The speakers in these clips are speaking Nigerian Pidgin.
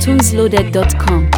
tunesloaded.com.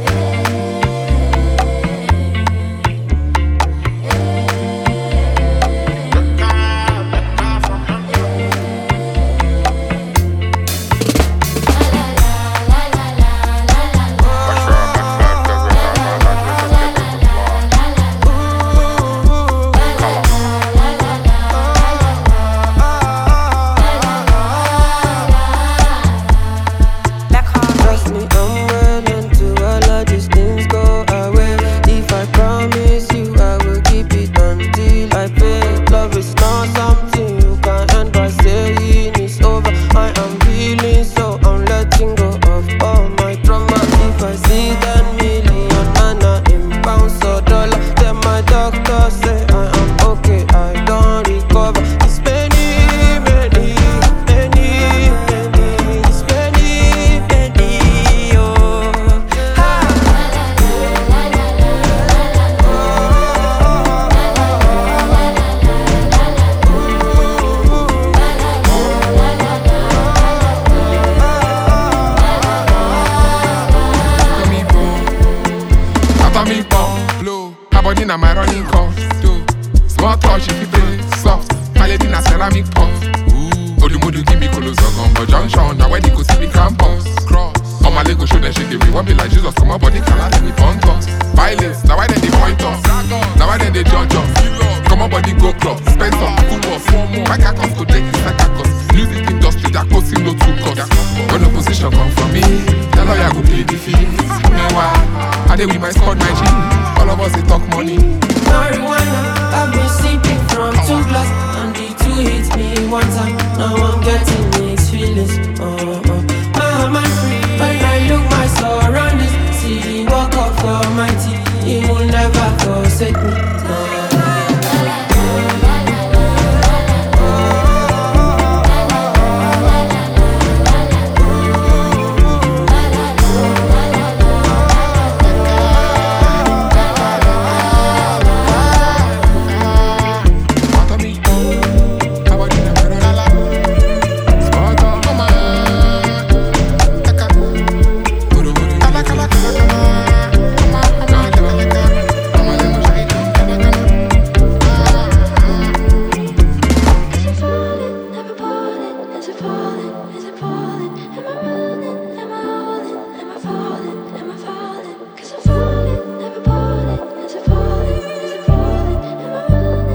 Na my running cost, small touch if you play soft. Paladin na ceramic pot. Olumodu give me Kolozogon, but junction now where they go see me campus. Cross on my Lego show them shake me. One be like Jesus, come on body color let me punt us. Violence, now why then they point us? Now why then they judge us? Come on body go club, spend some cool us. My cacos go take this like cacos. Music industry that goes in no two costs. When opposition come from me, the lawyer go play the fee. Meanwhile, I dey with my squad, my G. All of us they talk money. Marijuana, I've been sipping from 2 glass, and the 2 hits me one time. Now I'm getting mixed feelings. I'm free when I look my surroundings. See the walk of Almighty, He will never forsake me.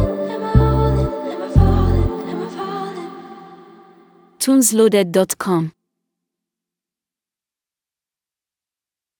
tunesloaded.com